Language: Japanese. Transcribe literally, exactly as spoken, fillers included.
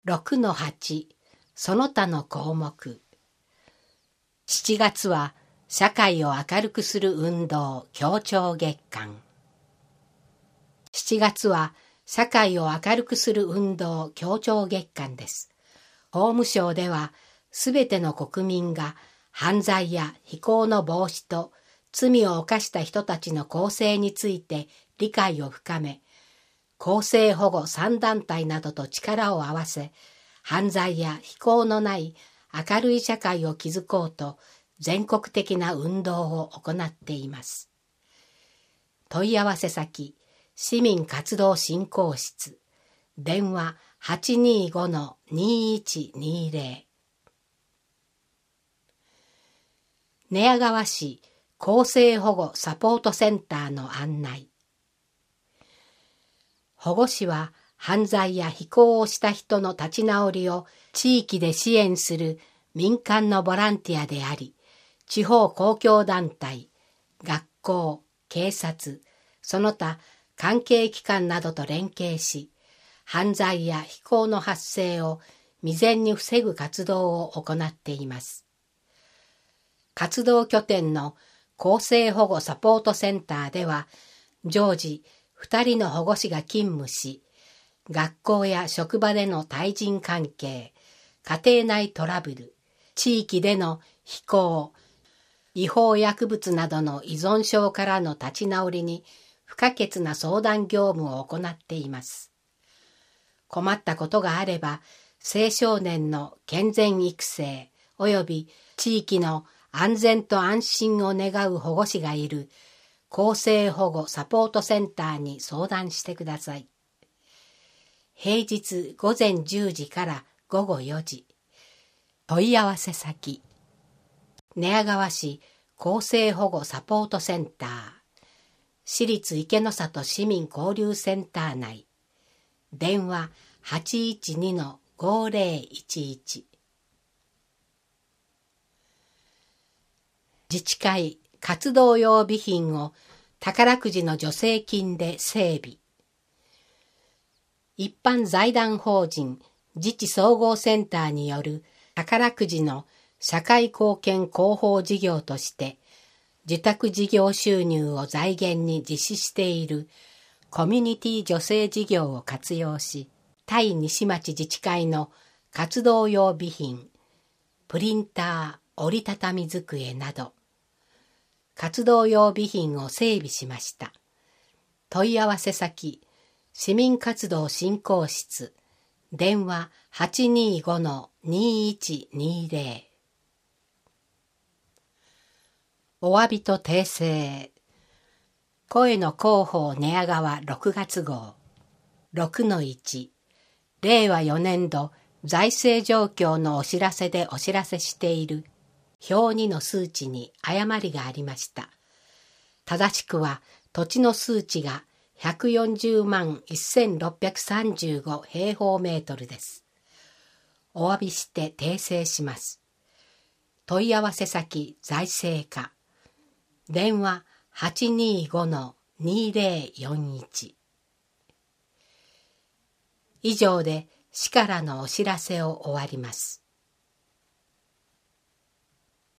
ろくのはち その他の項目。しちがつは社会を明るくする運動協調月間。しちがつは社会を明るくする運動協調月間です。法務省ではすべての国民が犯罪や非行の防止と罪を犯した人たちの更生について理解を深め、更生保護さん団体などと力を合わせ、犯罪や非行のない明るい社会を築こうと全国的な運動を行っています。問い合わせ先、市民活動振興室、電話 はちにーごのにーいちにーぜろ。寝屋川市更生保護サポートセンターの案内。保護司は犯罪や非行をした人の立ち直りを地域で支援する民間のボランティアであり、地方公共団体、学校、警察、その他関係機関などと連携し、犯罪や非行の発生を未然に防ぐ活動を行っています。活動拠点の更生保護サポートセンターでは、常時ふたりの保護士が勤務し、学校や職場での対人関係、家庭内トラブル、地域での非行、違法薬物などの依存症からの立ち直りに不可欠な相談業務を行っています。困ったことがあれば、青少年の健全育成及び地域の安全と安心を願う保護士がいる更生保護サポートセンターに相談してください。平日午前じゅうじから午後よじ。問い合わせ先、寝屋川市更生保護サポートセンター、市立池の里市民交流センター内、電話 はちいちにのごぜろいちいち。自治会活動用備品を宝くじの助成金で整備。一般財団法人自治総合センターによる宝くじの社会貢献広報事業として受託事業収入を財源に実施しているコミュニティ助成事業を活用し、対西町自治会の活動用備品、プリンター、折りたたみ机など、活動用備品を整備しました。問い合わせ先、市民活動振興室、電話 はちにーごのにーいちにーぜろ。お詫びと訂正。声の広報寝屋川ろくがつ号。ろくのいち。れいわよねんど財政状況のお知らせでお知らせしている表にの数値に誤りがありました。正しくは土地の数値がひゃくよんじゅうまんせんろっぴゃくさんじゅうご平方メートルです。お詫びして訂正します。問い合わせ先財政課。電話 はちにーごのにーぜろよんいち。以上で市からのお知らせを終わります。